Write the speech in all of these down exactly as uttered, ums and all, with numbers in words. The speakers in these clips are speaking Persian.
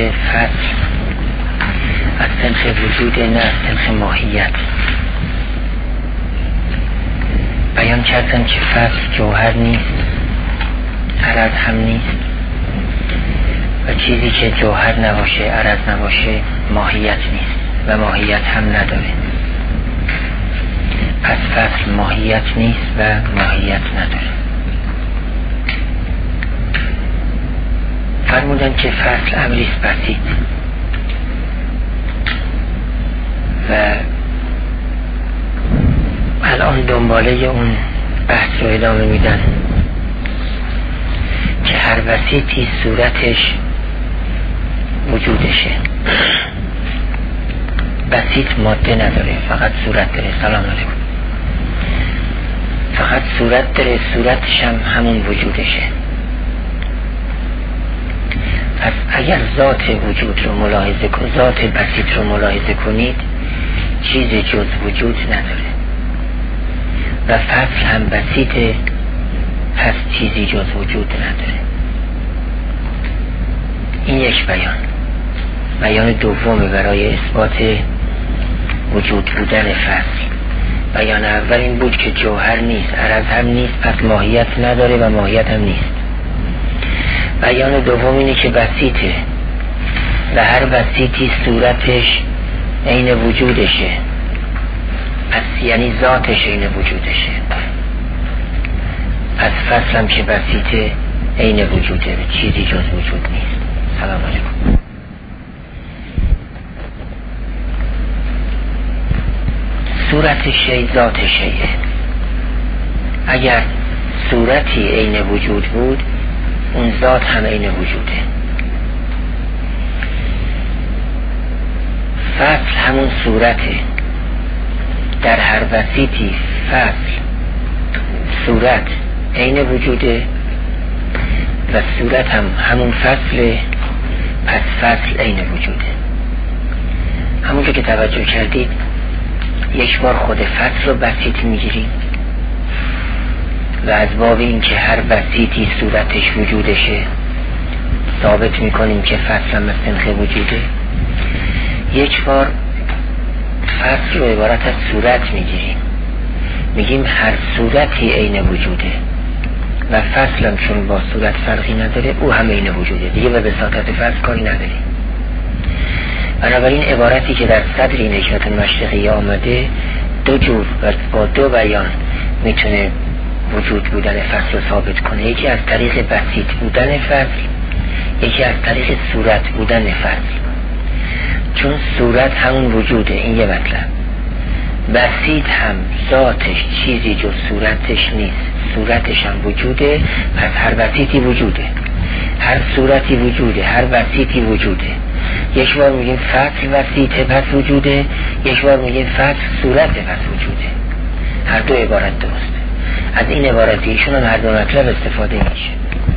فصل از سنخ وجود نه از سنخ ماهیت. بیان کردن که فصل جوهر نیست، عرض هم نیست و چیزی که جوهر نباشه، عرض نباشه، ماهیت نیست و ماهیت هم نداره. پس فصل ماهیت نیست و ماهیت نداره. فرمودن که فصل امریست بسیط و الان دنباله اون بحث رو ادامه میدن که هر وسیطی صورتش وجودشه. بسیط ماده نداره، فقط صورت داره. سلام علیکم. فقط صورت داره، صورتش هم همون وجودشه. پس اگر ذات وجود رو ملاحظه کنید، ذات بسیط رو ملاحظه کنید، چیز جز وجود نداره و فصل هم بسیطه، پس چیزی جز وجود نداره. این یک بیان. بیان دوم برای اثبات وجود بودن فصل. بیان اول این بود که جوهر نیست، عرض هم نیست، پس ماهیت نداره و ماهیت هم نیست. بیان دوم اینه که بسیطه و هر بسیطی صورتش عین وجودشه، پس یعنی ذاتش عین وجودشه. پس فصل هم که بسیطه عین وجوده، چیزی جز وجود نیست. سلام علیکم. صورت شی ذات شیه. اگر صورتی عین وجود بود، اون ذات هم عین وجوده. فصل همون صورته. در هر وسیطی فصل صورت عین وجوده و صورت هم همون فصله، پس فصل عین وجوده. همونجا که توجه کردید یک بار خود فصل رو بسیط میگیریم و از باب این که هر بسیطی صورتش وجودشه ثابت میکنیم که فصل هم سنخ وجوده. یک بار فصل رو عبارت از صورت میگیریم، میگیم هر صورتی عین وجوده و فصل هم چون با صورت فرقی نداره او هم عین وجوده، دیگه به بساطت فصل کاری نداریم. بنابراین عبارتی که در صدر این حکمت مشرقی آمده دو جور و با دو بیان میتونه وجود بودن فصل رو ثابت کنه. یکی از طریق بسیط بودن فصل، یکی از طریق صورت بودن فصل. چون صورت همون وجوده، این یه مطلب. بسیط هم ذاتش چیزی جز صورتش نیست، صورتش هم وجوده، پس هر بسیطی وجوده، هر صورتی وجوده، هر بسیطی وجوده. یک بار میگیم فصل وسیطه پس وجوده، یک بار میگیم فصل صورت پس وجوده. هر دو عبارت درسته. از این عبارت ایشون هم هر دو مطلب استفاده میشه.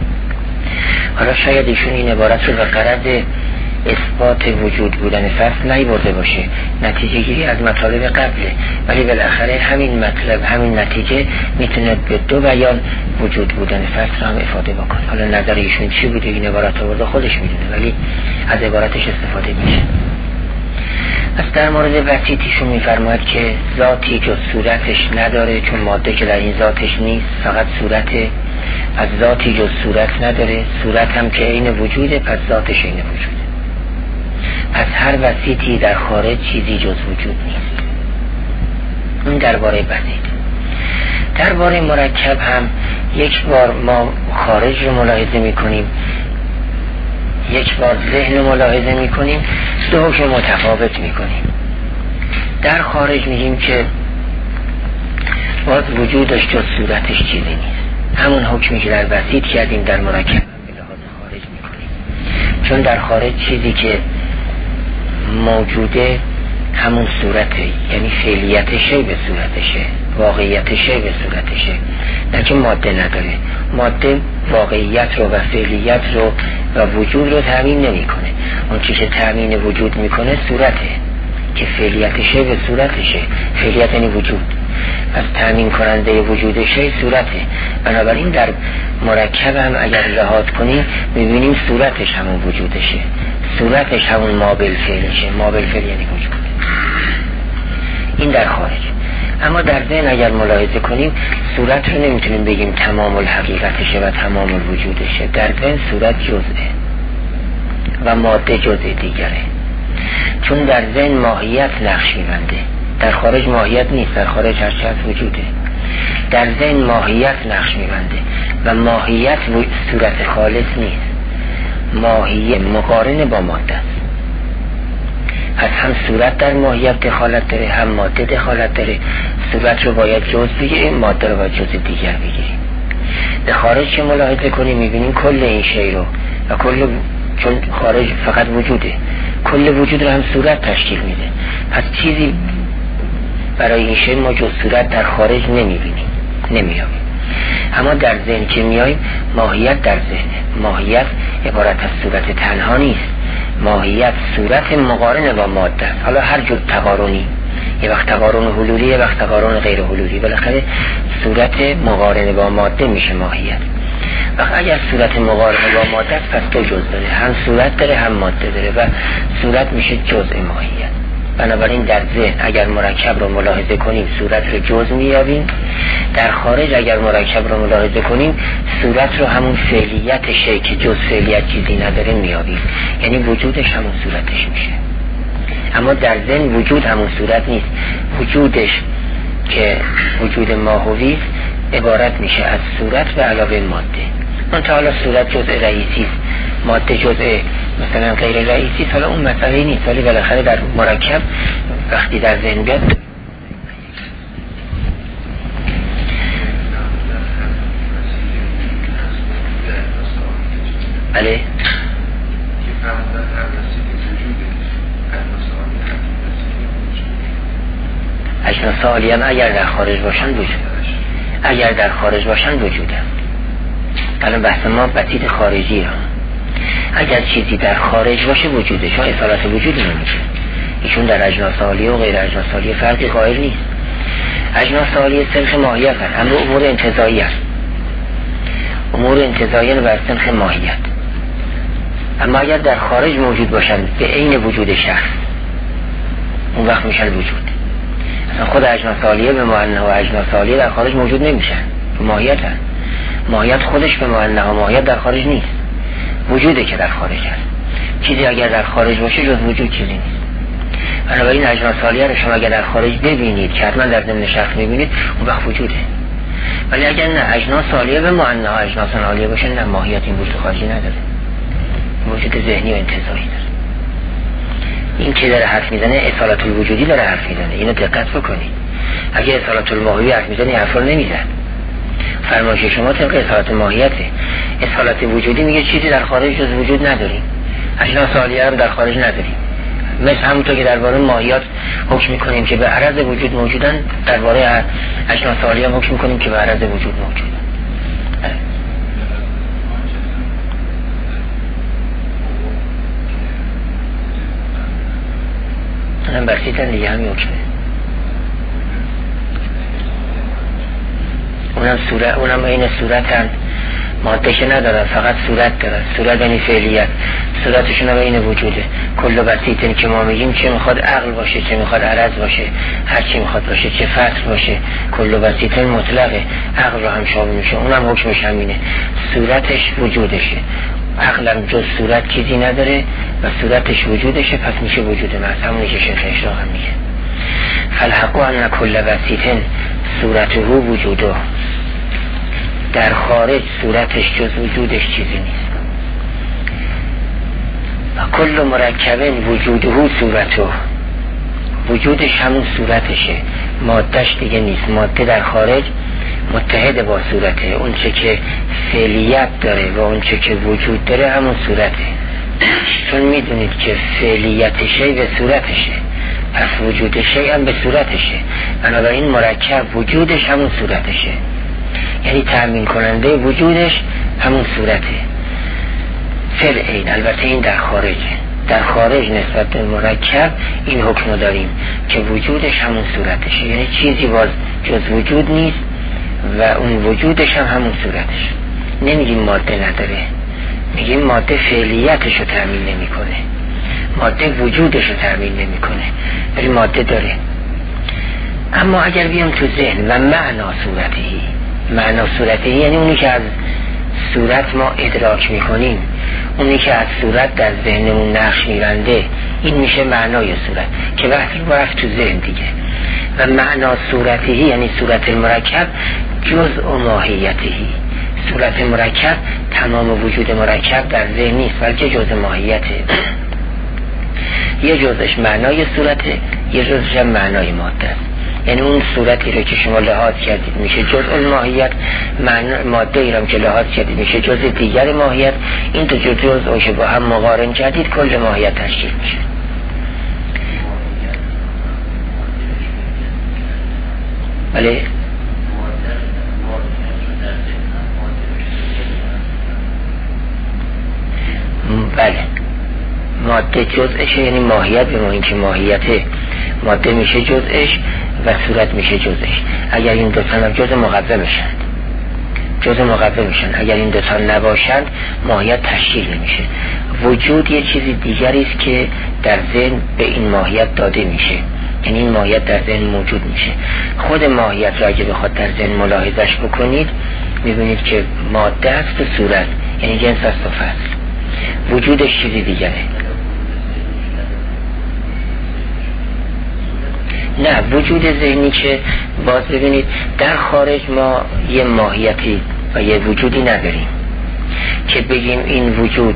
حالا شاید ایشون این عبارت رو به غرض اثبات وجود بودن فصل نیورده باشه، نتیجه گیری از مطالب قبله، ولی بالاخره همین مطلب، همین نتیجه میتونه به دو بیان وجود بودن فصل هم افاده بکنه. حالا نظر ایشون چی بوده این عبارت آورده خودش میدونه، ولی از عبارتش استفاده میشه. پس در مورد بسیطیشون میفرماید که ذاتی جز صورتش نداره، چون ماده که در این ذاتش نیست، فقط صورته. از ذاتی جز صورت نداره، صورت هم که عین وجوده، پس ذاتش عین وجوده. پس هر وسیطی در خارج چیزی جز وجود نیست. این درباره بسیط. درباره مرکب هم یک بار ما خارج رو ملاحظه میکنیم، یک بار ذهن رو ملاحظه میکنیم، دو حکم متفاوت میکنیم. در خارج میگیم که باز وجودش جز صورتش چیزی نیست. همون حکمی که در بسیط کردیم در مرکب به لحاظ خارج میکنیم. چون در خارج چیزی که موجوده همون صورته، یعنی فعلیت شی به صورتشه، واقعیت شی به صورتشه، نه که ماده نداره. ماده واقعیت رو و فعلیت رو و وجود رو تامین نمیکنه. اون چیزی که تامین وجود میکنه صورته که فعلیت شی به صورتشه. فعلیت یعنی وجود، پس تامین کننده وجود شی صورته. بنابراین در مرکب هم اگر لحاظ کنیم میبینیم صورتش همون وجودشه، صورتش همون ما بالفعلشه. ما بالفعل یعنی وجود. این در خارج. اما در ذهن اگر ملاحظه کنیم صورت رو نمیتونیم بگیم تمام الحقیقتشه و تمام الوجودشه. در ذهن صورت جزئه و ماده جزء دیگره، چون در ذهن ماهیت نقش می‌بنده. در خارج ماهیت نیست، در خارج هر چیز وجوده. در ذهن ماهیت نقش می‌بنده و ماهیت صورت خالص نیست، ماهیت مقارن با ماده است. پس هم صورت در ماهیت دخالت داره، هم ماده دخالت داره. صورت رو باید جزء بگیریم، ماده رو باید جزء دیگر بگیریم. در خارج که ملاحظه کنیم می‌بینیم کل این شی رو و کل، چون خارج فقط وجوده، کل وجود رو هم صورت تشکیل میده. پس چیزی برای این شی ما جز صورت در خارج نمیبینیم، نمیابیم. اما در ذهن که میاییم ماهیت در ذهن، ماهیت عبارت از صورت تنها نیست، ماهیت صورت مقارن با ماده است. حالا هر جور تقارنی، یه وقت تقارن حلولی، یه وقت تقارن غیر حلولی، بالاخره صورت مقارن با ماده میشه ماهیت. وقت اگر صورت مقارن با ماده است پس دو جز داره، هم صورت داره هم ماده داره و صورت میشه جزء ماهیت. بنابراین در ذهن اگر مرکب رو ملاحظه کنیم صورت رو جزء میابیم، در خارج اگر مرکب رو ملاحظه کنیم صورت رو همون فعلیت شی که جز فعلیت چیزی نداره میابیم، یعنی وجودش همون صورتش میشه. اما در ذهن وجود همون صورت نیست، وجودش که وجود ماهوی عبارت میشه از صورت به علاوه ماده. منتها حالا صورت جزء رئیسی است، ماده جزء مثلا غیر رئیسی است، حالا اون مسئله نیست، ولی بالاخره در مرکب وقتی در ذهن بیاد بله اجناس عالی هم اگر در خارج باشن وجود، اگر در خارج باشن وجودن. الان بحث ما بسیط خارجی ها. اگر چیزی در خارج باشه وجوده، چون اصالت وجودی نمیشه. ایشون در اجناس عالی و غیر اجناس عالی فرقی قائل نیست. اجناس عالی سنخ ماهیت هست، اما امور انتزاعی هست، امور انتزاعی بر سنخ ماهیت. اما اگر در خارج موجود باشن به عین وجود شخص، اون وقت میشن وجود. اصلا خود اجناس عالیه به معنی و اجناس عالیه در خارج موجود نمیشن، ماهیت هست. ماهیت خودش به معنی و ماهیت در خارج نیست، وجوده که در خارج هست. چیزی اگر در خارج باشه جز وجود چیزی نیست. بنابراین اجناس عالیه رو شما اگر در خارج ببینید که حتما در ضمن شخص میبینید، اون وقت وجوده. ولی اگر نه اجناس عالیه به معنی و اجناس عالیه باشه، نه ماهیت این وجود خارجی نداره، وجود ذهنی و انتزاعی داره. این که داره حرف میزنه اصالت الوجودی داره حرف میزنه، اینو دقت بکنید. اگه اصالت الماهوی حرف میزنه حرف رو نمیزن. فرمایش شما طبق اصالت ماهیته. اصالت وجودی میگه چیزی در خارج جز وجود نداریم، اجناس عالیه هم در خارج نداریم. مثل همونطور که درباره ماهیات حکم میکنیم که به عرض وجود موجودن، درباره اجناس عالیه هم حکم میکنیم که به عرض وجود موجودن. اونم بسیطن دیگه، همین حکمه. اونم صورت، اونم این صورت هم ماده که ندارن، فقط صورت دارن. صورت یعنی فعلیت، صورتشون هم این وجوده. کل بسیطن که ما میگیم چه میخواد عقل باشه، چه میخواد عرض باشه، هر چی میخواد باشه، چه فصل باشه، کل بسیطن مطلقه، عقل رو هم شامل میشه. اونم حکمش همینه، صورتش وجودشه. عقلم جز صورت چیزی نداره و صورتش وجودشه، پس میشه وجود محض. همونی که شیخ اشراق هم میگه فالحق ان کل بسیطن صورته وجوده. در خارج صورتش جز وجودش چیزی نیست. و کل مرکبن وجوده صورته، وجودش همون صورتشه، مادهش دیگه نیست. ماده در خارج متحد با صورته، اون چه که فعلیت داره و اون چه که وجود داره همون صورته. چون میدونید که فعلیت شی به صورتشه، پس وجود شی هم به صورتشه. بنابراین مرکب وجودش همون صورتشه، یعنی تأمین کننده وجودش همون صورته. فعل عین. البته این در خارجه، در خارج نسبت به مرکب این حکم داریم که وجودش همون صورتشه، یعنی چیزی باز جز وجود نیست و اون وجودش هم همون صورتش. نمیگیم ماده نداره، میگیم ماده فعلیتش رو تأمین نمی کنه. ماده وجودش رو تأمین نمی کنه، ولی ماده داره. اما اگر بیام تو ذهن و معنا صورتی، معنا صورتی یعنی اونی که از صورت ما ادراک میکنیم، اونی که از صورت در ذهنمون نقش میبنده، این میشه معنای صورت که وقتی رو رفت تو ذهن دیگه. و معنا صورتی یعنی صورت مرکب جزء ماهیتی، صورت مرکب تمام وجود مرکب در ذهن نیست بلکه جزء ماهیته. یه جزءش معنای صورته، یه جزءش هم معنای ماده است. یعنی اون صورتی رو که شما لحاظ کردید میشه جزء ماهیت، ماده ای رو که لحاظ کردید میشه جزء دیگر ماهیت. این دو جزء رو که با هم مقارن کردید کل ماهیت تشکیل میشه. بله بله ماده جزءش یعنی ماهیت، به ما این که ماهیته ماده میشه جزءش و صورت میشه جزءش. اگر این دو تا هم جزء مقوم میشن، جزء مقوم میشن. اگر این دو تا نباشند ماهیت تشکیل نمیشه. وجود یه چیزی دیگری است که در ذهن به این ماهیت داده میشه، یعنی این ماهیت در ذهن موجود میشه. خود ماهیت را اگه بخواد در ذهن ملاحظش بکنید میبینید که ماده است و صورت یعنی جنس است و فصل. وجودش چیزی دیگره. نه، وجود ذهنی که باز ببینید در خارج ما یه ماهیتی و یه وجودی نداریم که بگیم این وجود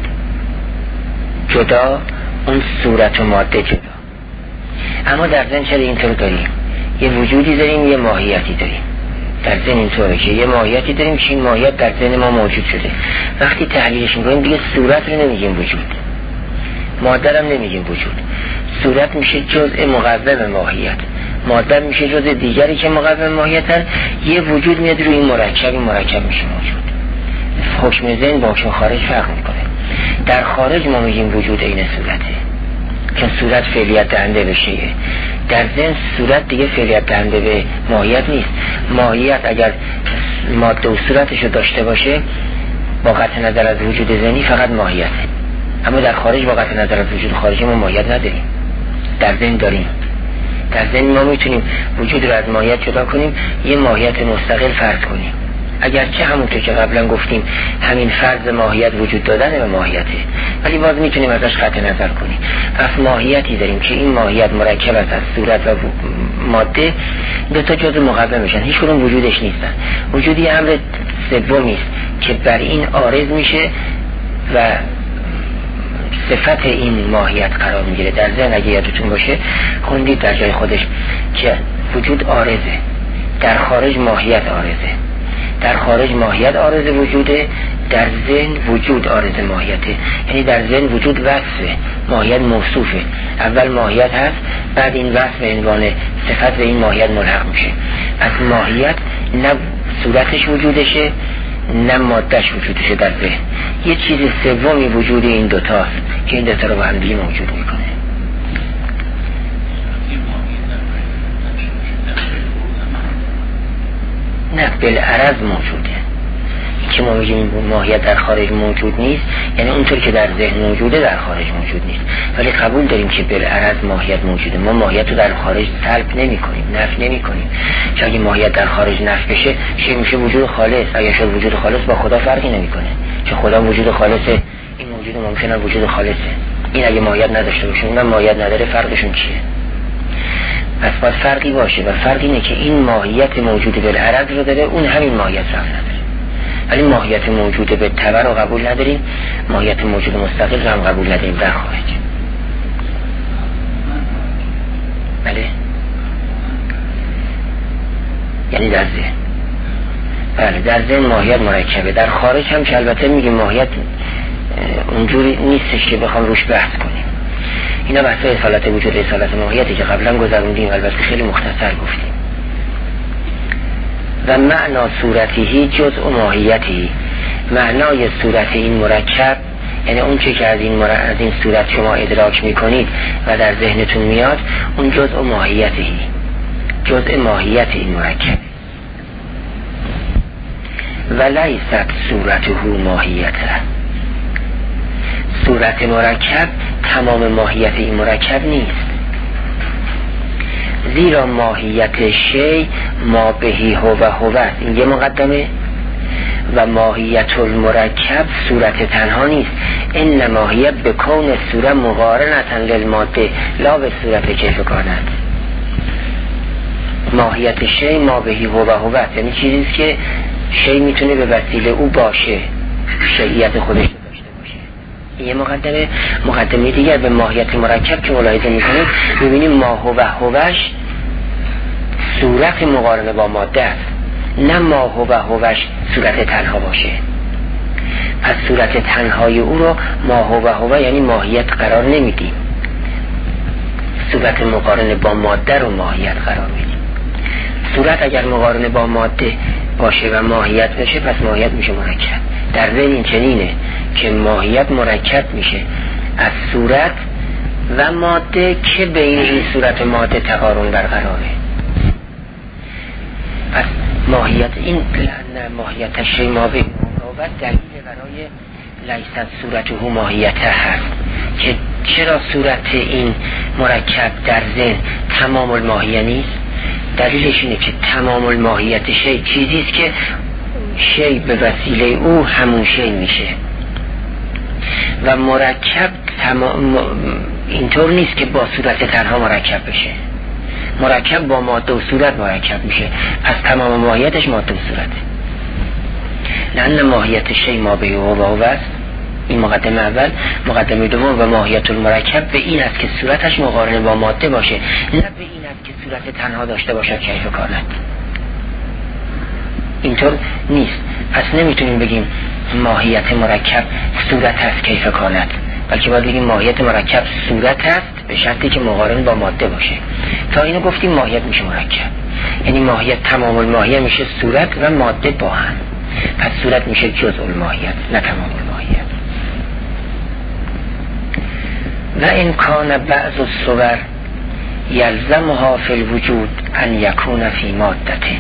جدا، اون صورت و ماده جدا. اما در ذهن چرا اینطور داریم؟ یه وجودی داریم، یه ماهیتی داریم. در ذهن اینطوره که یه ماهیتی داریم که این ماهیت در ذهن ما موجود شده. وقتی تحلیلش میکنیم دیگه صورت رو نمیگیم وجود، ماده هم نمیگیم وجود. صورت میشه جزء مقوم ماهیت، ماده میشه جزء دیگری که مقوم ماهیتن. یه وجود میاد روی این مرکب، این مرکب میشه موجود. حکم ذهن با حکم خارج فرق میکنه. در خارج ما میگیم وجود این صورته که صورت فعلیت دهنده به شیء. در ذهن صورت دیگه فعلیت دهنده به ماهیت نیست. ماهیت اگر ماده و صورتشو داشته باشه با قطع نظر از وجود ذهنی فقط ماهیته. اما در خارج با قطع نظر از وجود خارجی ما ماهیت نداریم، در ذهن داریم. در ذهن ما میتونیم وجود رو از ماهیت جدا کنیم، یه ماهیت مستقل فرض کنیم. اگرچه همونطور که قبلا گفتیم همین فرض ماهیت وجود دادن به ماهیته، ولی باز میتونیم ازش قطع نظر کنیم. پس ماهیتی داریم که این ماهیت مرکب است از صورت و ماده، دو تا جزء مقوم میشن، هیچ کدوم وجودش نیستن. وجودی امر سومی است که بر این عارض میشه و صفت این ماهیت قرار میگیره. در ذهن اگه یادتون باشه خوندید در جای خودش که وجود عارضه، در خارج ماهیت عارضه. در خارج ماهیت عارض وجوده، در ذهن وجود عارض ماهیته. یعنی در ذهن وجود وصفه، ماهیت موصوفه. اول ماهیت هست، بعد این وصف به عنوان صفت به این ماهیت ملحق میشه. از ماهیت نه صورتش وجودشه نه مادهش وجودشه در ذهن. یه چیز سومی وجود این دوتاست که این دوتا رو با هم دیگه موجود میکنه. نه، بالعرض موجوده. که ما میگیم ماهیت در خارج موجود نیست، یعنی اونطور که در ذهن موجوده در خارج موجود نیست، ولی قبول داریم که بالعرض ماهیت موجوده. ما ماهیت رو در خارج سلب نمی کنیم، نفی نمی کنیم. چون اگه ماهیت در خارج نفی بشه چه میشه؟ وجود خالص. اگه شد وجود خالص با خدا فرقی نمی کنه، چون خدا وجود خالصه، این موجود ممکنه وجود خالصه. این اگه ماهیت نداشته باشه اونم ماهیت نداره، فرقشون چیه؟ پس باید فرقی باشه و فرق اینه که این ماهیت موجود بالعرض رو داره، اون همین ماهیت رو نداره. ولی ماهیت موجود به تبع رو قبول نداریم، ماهیت موجود مستقل رو هم قبول نداریم در خارج. بله، یعنی در ذهن. بله، در ذهن ماهیت مرکبه. در خارج هم که البته میگیم ماهیت اونجوری نیستش که بخوام روش بحث کنیم. اینا بحث اصالت وجود، اصالت ماهیتی که قبلا گذروندیم، البته خیلی مختصر گفتیم. و معنا صورتی جزء ماهیتی، معنای صورت این مرکب یعنی اون چه که از این, مر... از این صورت شما ادراک میکنید و در ذهنتون میاد، اون جزء ماهیتی، جزء ماهیت این مرکب. و لیست صورته ماهیته، صورت مرکب تمام ماهیت این مرکب نیست، زیرا ماهیت شی ما بهی هو هو است، این یه مقدمه، و ماهیت المرکب صورت تنها نیست، این ماهیت به کون صورت مقارنتا للماده لا به صورت کیف کانت. ماهیت شی ما بهی هو هو است، یعنی چیزی که شی میتونه به وسیله او باشه، شیعیت خودش داشته باشه. یه مقدمه. مقدمه دیگر به ماهیت مرکب که ملاحظه میکنید ببینیم ما هو هوش صورت مقارنه با ماده است، نه ما هو هوش صورت تنها باشه. پس صورت تنهای او رو ما هو هو یعنی ماهیت قرار نمیدیم، صورت مقارنه با ماده رو ماهیت قرار میدیم. صورت اگر مقارنه با ماده باشه و ماهیت بشه پس ماهیت میشه مرکب. در ذهن این چنینه که ماهیت مرکب میشه از صورت و ماده که بین این صورت ماده تقارن برقراره. پس ماهیت این لعن ماهیت شی ما به و دلیل برای لیست صورته ماهیت هست که چرا صورت این مرکب در ذهن تمام الماهیه نیست. دلیلش اینه که تمام الماهیت شی چیزیست که شی به وسیله او همون شی میشه و مرکب تمام اینطور نیست که با صورت تنها مرکب بشه، مرکب با ماده و صورت مرکب میشه، پس تمام ماهیتش ماده و صورته. لأن ماهیت شی ما به هو و هو است، این مقدمه اول. مقدمه دوم و ماهیت المرکب به این است که صورتش مقارنه با ماده باشه، نه به این است که صورت تنها داشته باشد کیف کانت. اینطور نیست. پس نمیتونیم بگیم ماهیت مرکب صورت است کیف کانت، بلکه باید بگیم ماهیت مرکب صورت است به شرطی که مقارن با ماده باشه. تا اینو گفتیم ماهیت میشه مرکب، یعنی ماهیت تمام الماهیه میشه صورت و ماده با هم، پس صورت میشه جزء الماهیت نه تمام الماهیت. و این کان بعض الصور یلزمها فی الوجود ان یکون فی مادته.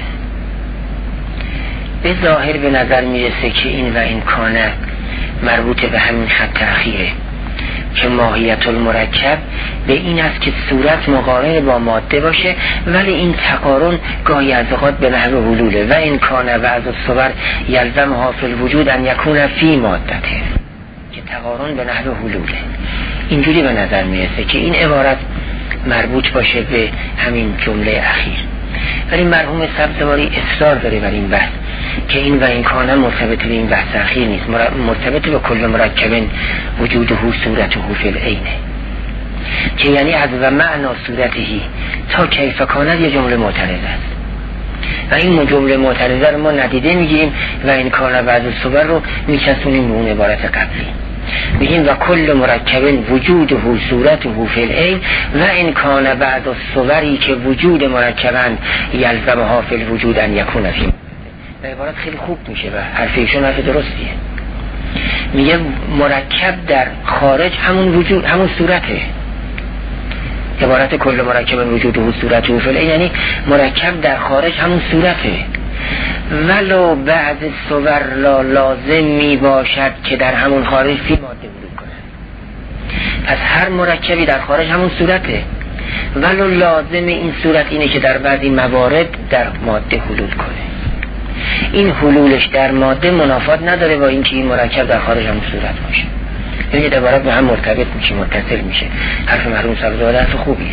به ظاهر به نظر میرسه که این و این کانه مربوط به همین خط اخیره که ماهیت المرکب به این است که صورت مقارن با ماده باشه، ولی این تقارن گاهی از اوقات به نحو حلوله. و این کانه بعض الصور یلزمها فی الوجود ان یکون فی مادته، که تقارن به نحو حلوله. اینجوری به نظر میرسه که این عبارت مربوط باشه به همین جمله اخیر، ولی مرحوم سبزواری اصرار داره بر این بحث که این و این کانه مرتبط به این بحث اخیر نیست، مرتبط به کل مرکب وجوده صورته فی العین، که یعنی از و معنا صورتهی تا کیف کانه یه جمله معترض است و این جمله معترضه رو ما ندیده میگیریم و این کانه بعض صور رو میچسونیم به اون عبارت قبلی، میگیم و کل مرکب وجوده صورته فی العین و این کان بعد الصوری که وجود مرکبن یلزمها فی الوجود ان یکون فی. و عبارت خیلی خوب میشه و حرفیشون حرف درستیه. میگه مرکب در خارج همون وجود همون صورته، عبارت کل مرکب وجوده صورته فی العین یعنی مرکب در خارج همون صورته، ولو بعد صور لا لازم می باشد که در همون خارج فی ماده ورود کنه. پس هر مرکبی در خارج همون صورته، ولو لازم این صورت اینه که در بعضی موارد در ماده حلول کنه. این حلولش در ماده منافات نداره با اینکه این مرکب در خارج همون صورت باشه. این عبارت به هم مرتبط میشه، متصل میشه. حرف مرحوم سبزواری حرف خوبیه.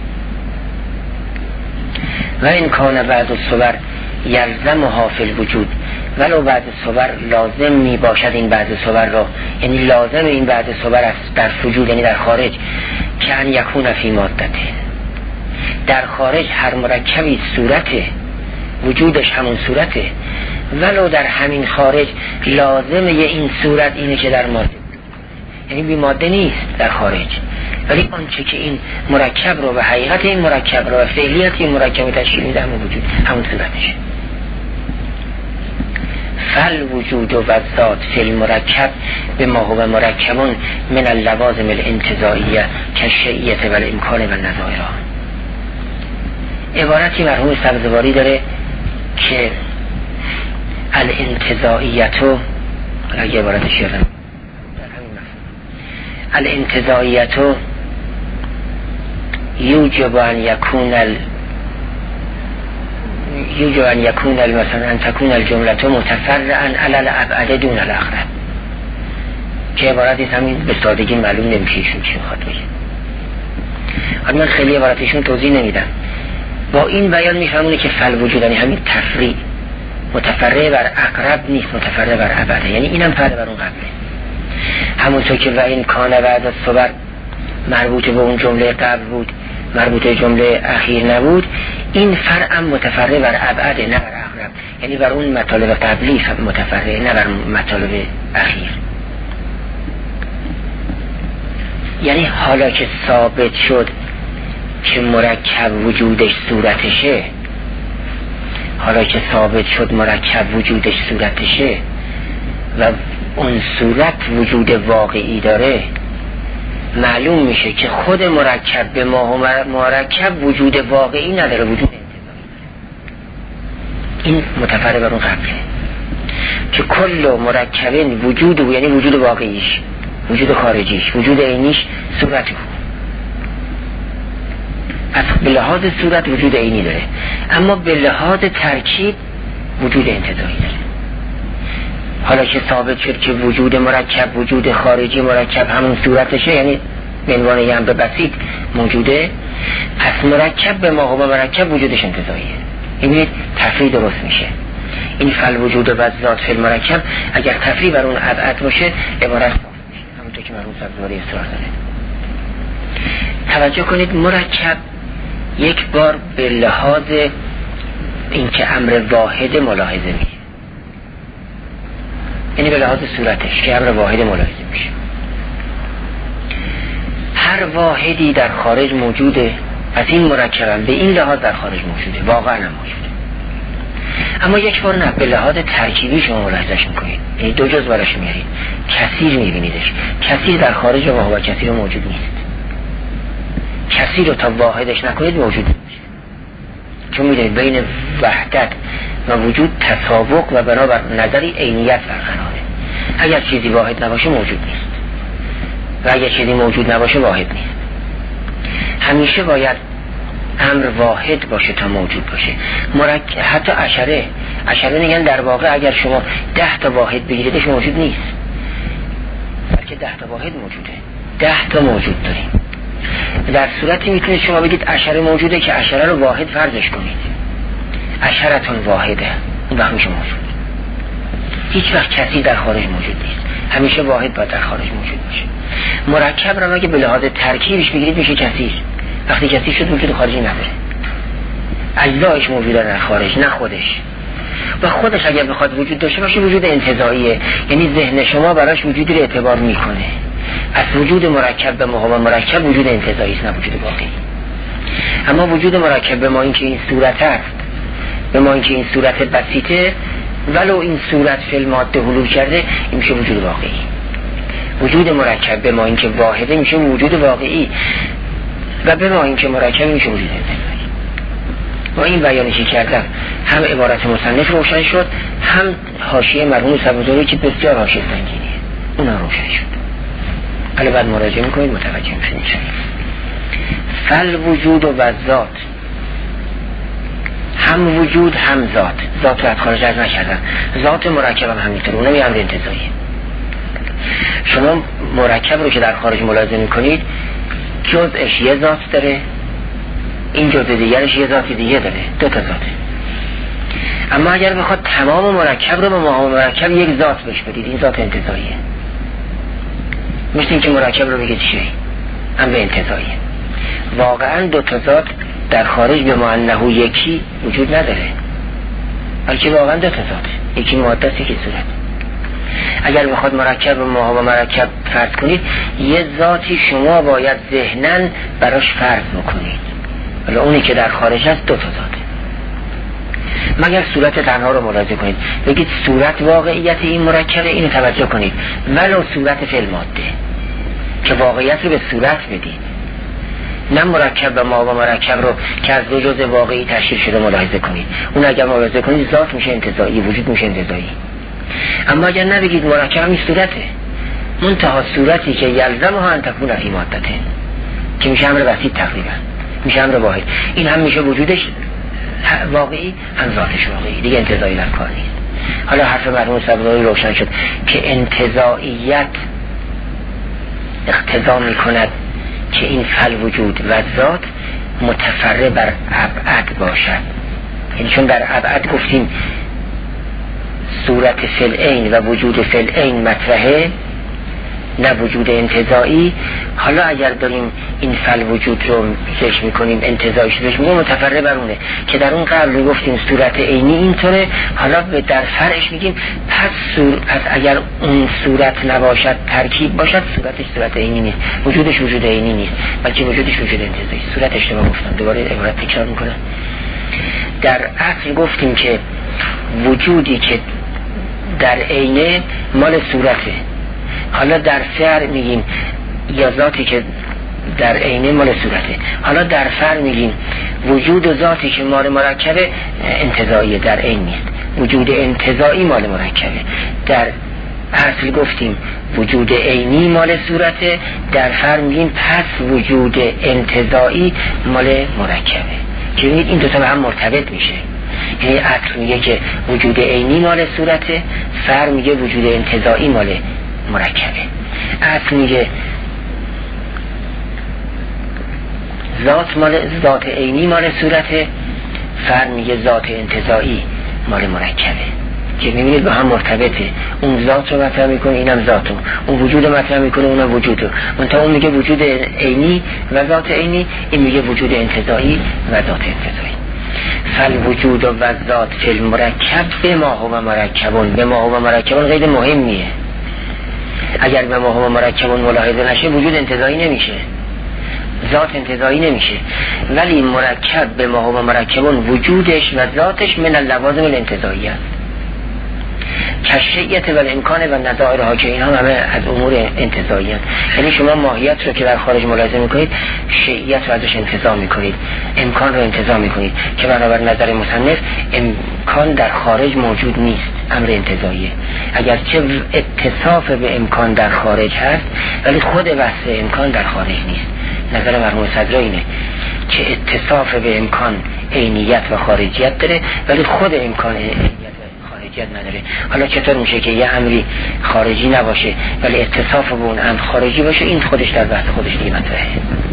و این کان بعد الصور یلزمها فی الوجود ولو بعد صور لازم می باشد این بعد صور را، یعنی لازم این بعد صور است در وجود یعنی در خارج که ان یکون فی مادته، در خارج هر مرکبی صورته وجودش همون صورته، ولو در همین خارج لازم یه این صورت اینه که در ماده یعنی بی ماده نیست در خارج، ولی آنچه که این مرکب رو و حقیقت این مرکب رو و فعلیت این مرکب تشکیل میده همون وجود همون صورتشه. فل وجود و ذات فی المرکب به ما هو مرکبون من اللوازم الانتزاعیه کالشیعیت و الامکان و النظائر. عبارتی مرحوم سبزواری داره که الانتزاعیتو اگه عبارتش یادم الانتزاعیت یوجب ان یکون ال یوجب ان یکون مثلا ان تکون الجمله متفرعا علی الابعد دون الاقرب، که عبارتی همین به سادگی معلوم نمیشه ایشون چی میخواد بگه. حالا من خیلی عبارتشون توضیح نمیدم. با این بیان میفهمونه که فل وجود یعنی همین تفریع متفرع بر اقرب نیست، متفرع بر ابعد، یعنی اینم فرع بر اون قبله. همونطور که و این کانه بعد از صبر مربوط به اون جمله قبل بود، مربوط به جمله اخیر نبود، این فرع متفرع بر ابعد نه بر اقرب، یعنی بر اون مطالب قبلی متفرع نه بر مطالب اخیر. یعنی حالا که ثابت شد که مرکب وجودش صورتشه، حالا که ثابت شد مرکب وجودش صورتشه و اون صورت وجود واقعی داره، معلوم میشه که خود مرکب به ما مرکب وجود واقعی نداره، وجود انتزاعی داره. این متفرع بر اون قبله که کل مرکبین وجود و یعنی وجود واقعیش، وجود خارجیش، وجود عینیش صورته. از به لحاظ صورت وجود عینی داره، اما به لحاظ ترکیب وجود انتزاعی داره. حالا که ثابت شد که وجود مرکب وجود خارجی مرکب همون صورتشه، یعنی به عنوان یه امر بسیط موجوده، پس مرکب به ما و مرکب وجودش انتزاعیه. این تفریع درست میشه. این فل وجود و ذات فی المرکب اگر تفریع بر اون ابعد باشه عبارت همونطور که مرحوم سبزواری اصرار داره. توجه کنید، مرکب یک بار به لحاظ اینکه امر واحد ملاحظه میشه، یعنی به لحاظ صورتش که امر واحد ملاحظه میشه. هر واحدی در خارج موجوده، از این مرکبم به این لحاظ در خارج موجوده، واقعا هم موجوده. اما یک بار نه، به لحاظ ترکیبی شما ملاحظهش میکنید، یعنی دو جز براش میارید، کثیر میبینیدش. کثیر در خارج واقع و کثیر موجود نیست. کثیر رو تا واحدش نکنید موجود نمیشه، چون میدونید بین وحدت و وجود تسابق و بنابر نظری عینیت برقراره. اگر چیزی واحد نباشه موجود نیست و اگر چیزی موجود نباشه واحد نیست. همیشه باید امر واحد باشه تا موجود باشه. مرکب حتی اشاره اشاره میگن در واقع اگر شما ده تا واحد بگیریدش موجود نیست، بلکه ده تا واحد موجوده، ده تا موجود داریم. در صورتی میتونید شما بگید اشاره موجوده که اشاره رو واحد فرضش کنید، اشارتون واحده، اون وقت میشه موجود. هیچ وقت کسی در خارج موجود نیست، همیشه واحد باید در خارج موجود باشه. مرکب رو اگه به لحاظ ترکیبش بگیرید میشه کثیر. وقتی کثیر شد وجود خارجی نداره، اجزایش موجوده در خارج نه خودش. و خودش اگر بخواد وجود داشته باشه وجود انتزاعیه، یعنی ذهن شما براش وجودی رو اعتبار میکنه. از وجود مرکب به ما مرکب وجود انتزاعی است، نه وجود واقعی. اما وجود مرکب به ما اینکه این صورت است، به ما اینکه این صورت بسیطه، ولو این صورت فی الماده حلول کرده، این میشه وجود واقعی. وجود مرکب به ما اینکه واحده میشه وجود واقعی و به ما اینکه مرکب میشه وجود انتزاعی. با این بیانشی کردم هم عبارت مصنف روشن شد، هم حاشیه مرحوم سبزواری که بسیار حاشیه سنگینیه اونها روشن شد. حالا بعد مراجعه میکنید متوجه میشید انشاءالله. فل وجود و ذات، هم وجود هم ذات. ذات رو از خارج از نکردم، ذات مرکب هم همینطور، اونم یه امر انتزاعیه. شما مرکب رو که در خارج ملاحظه میکنید جزءش یه ذات داره، این جزء دیگرش یه ذات دیگه داره، دو تا ذاته. اما اگر بخواد تمام مرکب رو به ما مرکب یک ذات بهش بدید، این ذات انتزاعیه. مثل این که مرکب رو بگید چیه؟ امر انتزاعیه. واقعا دو تا ذات در خارج به معنی یکی وجود نداره، بلکه واقعا دو تا ذاته، یکی ماده است یکی صورت. اگر بخواد مرکب و ما و مرکب فرض کنید، یه ذاتی شما باید ذهناً براش فرض بکنید، ولی اونی که در خارج هست دو تا ذاته. مگر صورت تنها رو ملاحظه کنید، بگید صورت واقعیت این مرکبه، اینو توجه کنید، ولو صورت فعل ماده که واقعیت رو به صورت بدید، نه مرکب و ما و مرکب رو که از دو جزء واقعی تشکیل شده ملاحظه کنید. اون اگر ملاحظه کنید ذات میشه انتزاعی، وجود میشه انتزاعی. اما اگر نبگید مرکب همین صورته، منتها صورتی که یلزمها ان تکون فی مادته، که میشه امر وسیع تقریبا، میشه امر واحد. این هم میشه وجودش واقعی، هم ذاتش واقعی، دیگه انتزاعی در کار نیست. حالا حرف مرحوم صبرایی روشن شد که انتزاعیت اقتضا میکند که این فل وجود و ذات متفرع بر ابعد باشد. یعنی چون در ابعد گفتیم صورت فعلین و وجود فعلین مطرحه، نه وجود انتزاعی. حالا اگر داریم این فل وجود رو ذکر میکنیم، انتزاعیش رو ذکر میکنیم، متفرع بر اونه که در اون قبل گفتیم صورت عینی اینطوره، حالا در فرعش میگیم پس صور... پس اگر اون صورت نباشد ترکیب باشد، صورتش صورت عینی نیست، وجودش وجود عینی نیست، بلکه وجودش وجود انتزاعی. صورت اشتباه گفتم، دوباره عبارت تکرار میکنم. در اصل گفتیم که وجودی که در عینه مال صورته، حالا در فرع میگیم یا ذاتی که در عینه مال صورته، حالا در فرع میگیم وجود و ذاتی که مال مرکبه انتزاعی در عین نیست، وجود انتزاعی مال مرکبه. در اصل گفتیم وجود عینی مال صورته، در فرع میگیم پس وجود انتزاعی مال مرکبه. که این دو تا به هم مرتبط میشه. یعنی اصل میگه که وجود عینی مال صورته، فرع میگه وجود انتزاعی مال مرکبه. اصل میگه ذات مال ذات عینی مال صورته، فرع میگه ذات انتزاعی مال مرکبه. که میبینید با هم مرتبطه. اون ذات رو مطرح میکنه، اینم ذاتو، اون وجود رو مطرح میکنه، اونم وجودو. منتها اون میگه وجود عینی و ذات عینی، این میگه وجود انتزاعی و ذات انتزاعی. فل وجود و ذات فی مرکب به ما هو مرکبون. به ما هو مرکبون قید مهمیه. اگر به ما هو مرکبون ملاحظه نشه وجود انتزاعی نمیشه، ذات انتزاعی نمیشه. ولی مرکب به ما هو مرکبون وجودش و ذاتش من اللوازم الانتزاعی است. کشیت و الامکان و نظائرها، که اینا همه از امور انتزاعی هست. یعنی شما ماهیت رو که در خارج ملاحظه میکنید، شیعیت رو ازش انتزاع میکنید، امکان رو انتزاع میکنید، که بنابر نظر مصنف امکان در خارج موجود نیست، امر انتزاعیه. اگرچه اتصاف به امکان در خارج هست، ولی خود وصف امکان در خارج نیست. نظر مرحوم صدرا اینه که اتصاف به امکان عینیت و خارجیت داره، ولی خود امکان نداره. حالا چطور میشه که یه امری خارجی نباشه ولی اتصاف به اون امر خارجی باشه؟ این خودش در بحث خودش دیگه مطرحه.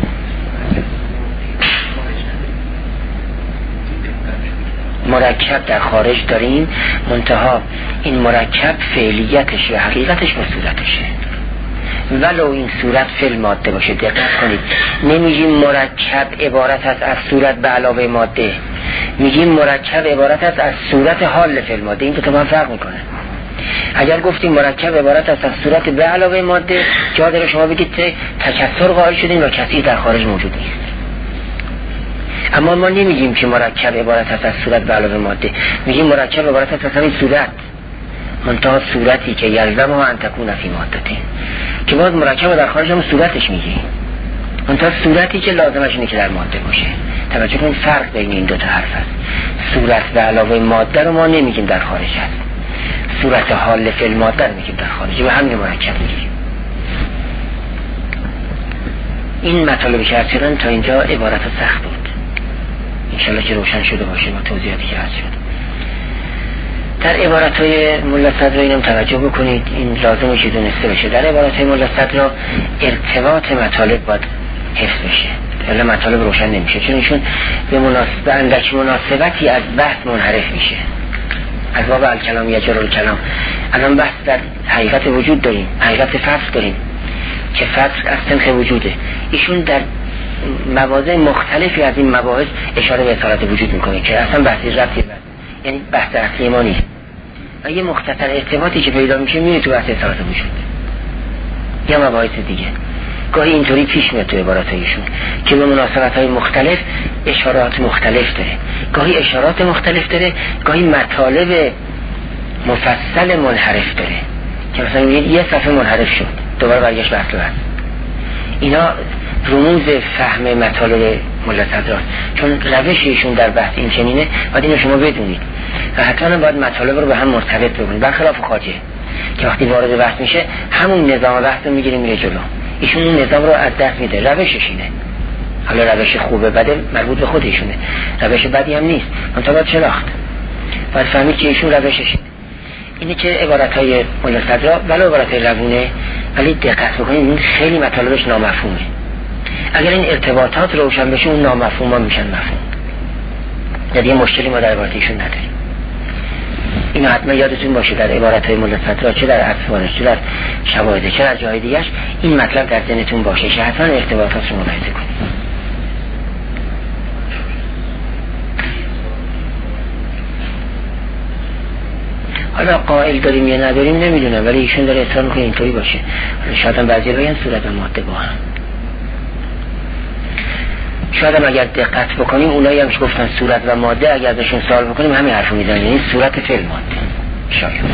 مرکب در خارج داریم، منتها این مرکب فعلیتش و حقیقتش با صورتشه، ولو این صورت فعل ماده باشه. دقت کنید، نمیگیم مرکب عبارت است از صورت به علاوه ماده، میگیم مرکب عبارت است از صورت حال فعل ماده. این دو تا با هم فرق میکنه. اگر گفتیم مرکب عبارت است از صورت به علاوه ماده، جا داره شما بگید که تکثر قائل شدیم و کسی در خارج موجود نیست. اما ما نمیگیم که مرکب عبارت است از صورت به علاوه ماده، میگیم مرکب عبارت است از همین صورت، منتها صورتی که یلزمها ان تکون فی مادته، که باز مرکب در خارج هم صورتش میگی، منتها صورتی که لازمش اینه که در ماده باشه. توجه کنید فرق بین این دو تا حرف است. صورت به علاوه ماده رو ما نمیگیم در خارج هست، صورت حال فعل ماده رو میگیم در خارج، و همین مرکب میگیم. این مطالبی که هستن تا اینجا عبارت سخت بود، انشالله که روشن شده باشه با توضیحاتی که هست شد. در عبارت‌های ملا صدرا اینم توجه بکنید، این لازمه که دونسته بشه. در عبارت‌های ملا صدرا ارتباط مطالب باید حفظ بشه، الا مطالب روشن نمیشه، چون ایشون به مناسبت اندک مناسبتی از بحث منحرف میشه. از باب الکلام یجر الکلام. الان بحث در حقیقت وجود داریم، حقیقت فصل داریم که فصل از سنخ وجوده. ایشون در مواضع مختلفی از این مباحث اشاره به اصالت وجود میکنه که اصلا بحثی ربطی بحث، یعنی بحث اصلی ما نیست. و یه مختصر ارتباطی که پیدا میشه میره تو بحث اصالت وجود یا مباحث دیگه. گاهی اینطوری پیش میاد تو عباراتایشون که به مناسبت‌های مختلف اشارات مختلف داره، گاهی اشارات مختلف داره، گاهی مطالب مفصل منحرف داره که مثلا یه صفحه منحرف شد دوباره برگشت به اصل بحث. اینا رموز فهم مطالب ملا صدرا، چون روششون در بحث این چنینه، باید اینو شما بدونید و حتما باید مطالب رو به هم مرتبط بکنید، برخلاف خواجه. که وقتی وارد وقت میشه همون نظام وقت رو میگیره میره جلو. ایشون اون نظام رو از دست میده، روشش اینه. حالا روش خوبه بده مربوط به خود ایشونه، روش بدی هم نیست، منتها باید شناخت، باید فهمید که ایشون روشش اینه. اینه که عبارتهای مولا صدرا ولو عبارتهای روونه، ولی دقت بکنید این خیلی مطالبش نامفهومه. اگر این ارتباطات روشن بشه اون نامفهوم ها میشن مفهوم. یعنی یه مشکلی ما در عبارتیشون نداریم. اینو حتما یادتون باشه در عبارتهای مولا صدرا، چه در اطفالش، چه در شواهد، چه در جای دیگه‌اش، این مطلب در ذهنتون باشه که حتما ارتباطات رو ملاحظه کنید. حالا قائل داریم یا نداریم نمیدونم، ولی ایشون داره اصرار میکنه اینطوری باشه. شاید هم بعضی بگن صورت و ماده با هم. شاید هم اگر دقت بکنیم اونایی هم که گفتن صورت و ماده اگر ازشون سوال بکنیم همین حرفو میزنن، یعنی صورت فعل ماده. شاید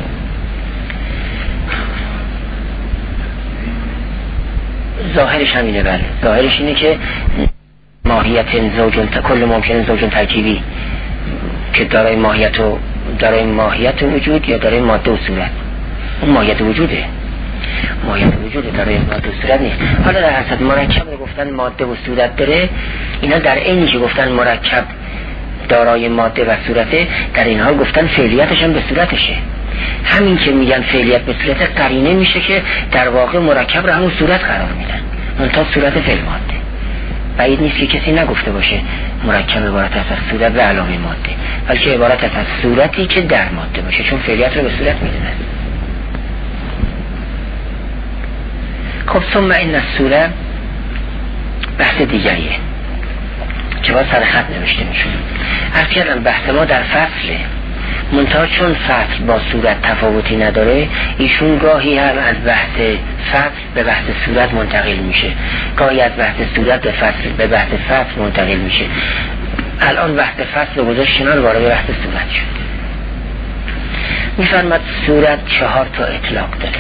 ظاهرش همینه. بله ظاهرش اینه که ماهیت زوجون کل ممکن زوجون ترکیبی که دارای ماهیت و دارای ماهیت وجود یا دارای ماده و صورت، اون ماهیت وجوده، ماهیت وجوده، دارای ماده و صورت نیست. حالا در حسد مرکب رو گفتن ماده و صورت داره، اینا در اینی که گفتن مرکب دارای ماده و صورته، در این حال گفتن فعلیتش هم به صورتشه. همین که میگن فعلیت به صورت قرینه میشه که در واقع مرکب رو همون صورت قرار میدن، منتها صورت فعل ماده. بعید نیست که کسی نگفته باشه مرکب عبارت است از صورت و علامه ماده، بلکه عبارت است از صورتی که در ماده باشه، چون فعلیت رو به صورت میدونن. خب ثم این الصوره بحث دیگریه که باید سر خط نوشته میشه. عرض کردم بحث ما در فصله، منتها چون فصل با صورت تفاوتی نداره، ایشون گاهی هم از بحث فصل به بحث صورت منتقل میشه، گاهی از بحث صورت به فصل به بحث فصل منتقل میشه. الان بحث فصل رو گذاشت کنار، وارد بحث صورت شد. میفرماد صورت چهار تا اطلاق داره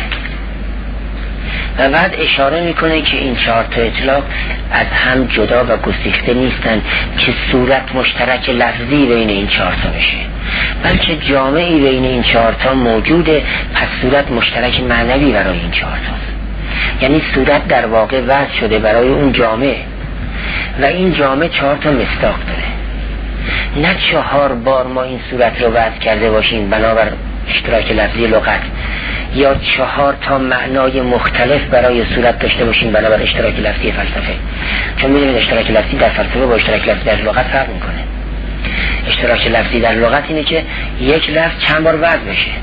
و بعد اشاره میکنه که این چهار تا اطلاق از هم جدا و گسیخته نیستن که صورت مشترک لفظی بین این چهار تا بشه، بلکه جامعی بین این چهار تا موجوده. پس صورت مشترک معنوی برای این چهار تا، یعنی صورت در واقع وضع شده برای اون جامعه و این جامعه چهار تا مصداق داره. نه چهار بار ما این صورت رو وضع کرده باشیم بنابر اشتراک لفظی لغت، یا چهار تا معنای مختلف برای صورت داشته باشیم بنابر اشتراک لفظی فلسفه. چون می‌دونید اشتراک لفظی در فلسفه با اشتراک لفظی در لغت فرق میکنه. اشتراک لفظی در لغت اینه که یک لفظ چند بار وضع بشه،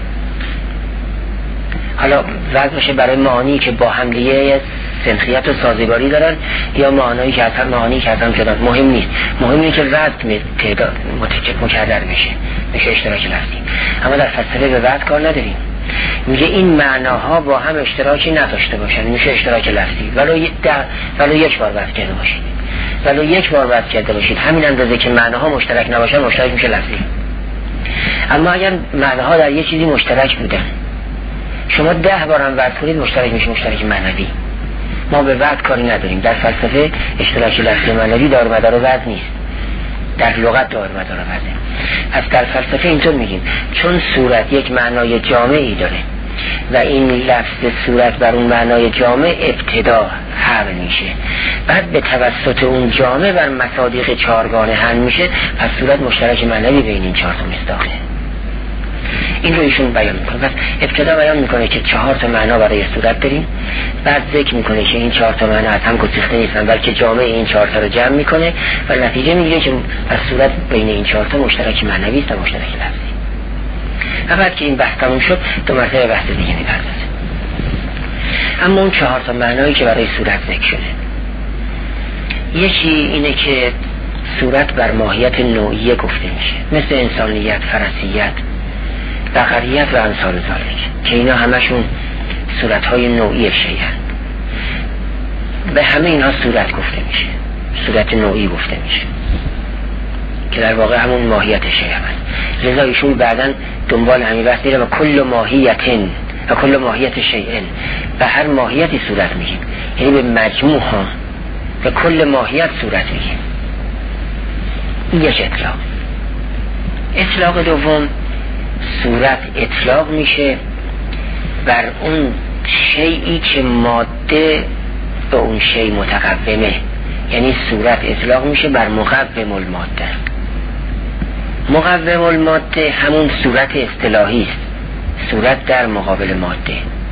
حالا وضع بشه برای معانی که با همدیگه سنخیت و سازگاری دارن یا معانی که اصلا معانی که اصلا شدن، مهم نیست. مهم اینه که وضع تعداد مکرر بشه، میشه اشتراک لفظی. اما در فلسفه به وضع کار نداریم، میگه این معناها با هم اشتراکی نداشته باشن، میشه اشتراک لفظی. ولو ولو یک بار وضع کرده باشید، ولو یک بار وضع کرده باشید، همین اندازه که معناها مشترک نباشن مشترک میشه لفظی. اما اگر معناها در یک چیزی مشترک بودن، شما ده بار هم وضع کنید مشترک میشه مشترک معنوی. ما به وضع کاری نداریم. در فلسفه اشتراک لفظی معنوی دار و مدار وضع نیست، در لغت دار و مدار وضع. پس در فلسفه اینطور میگیم چون صورت یک معنای جامعی داره و این لفظ صورت بر اون معنای جامع ابتدا حمل میشه، بعد به توسط اون جامع بر مصادیق چهارگانه حمل میشه، پس صورت مشترک معنوی بین این چهار تا مصداقه. این رو ایشون بیان میکنه. پس ابتدا بیان میکنه که چهار تا معنا برای صورت داریم، بعد ذکر میکنه که این چهار تا معنا از هم گسیخته نیستن بلکه جامع این چهار تا رو جمع میکنه و نتیجه میگیره که از صورت بین این چهار تا مشترک معنوی است و مشترک لفظی. و بعد که این بحث تموم شد دو مرتبه بحث دیگه میپردازه. اما اون چهار تا معنایی که برای صورت ذکر شده، یکی اینه که صورت بر ماهیت نوعیه گفته میشه، مثل انسانیت، فرسیت، بقریت و امثال ذالک، که اینا همشون صورتهای نوعی شیء هستند. به همه اینها صورت گفته میشه، صورت نوعی گفته میشه که در واقع همون ماهیت شیء هست. لذا ایشون بعداً دنبال همین بحث میره و کل ماهیتن و کل ماهیت شیء، به هر ماهیتی صورت میگیم، یعنی به مجموع ها و کل ماهیت صورت میگیم. این یک اطلاق. اطلاق دوم، صورت اطلاق میشه بر اون شیئی که ماده به اون شیء متقومه، یعنی صورت اطلاق میشه بر مقوم الماده. مقوم الماده همون صورت اصطلاحی است، صورت در مقابل ماده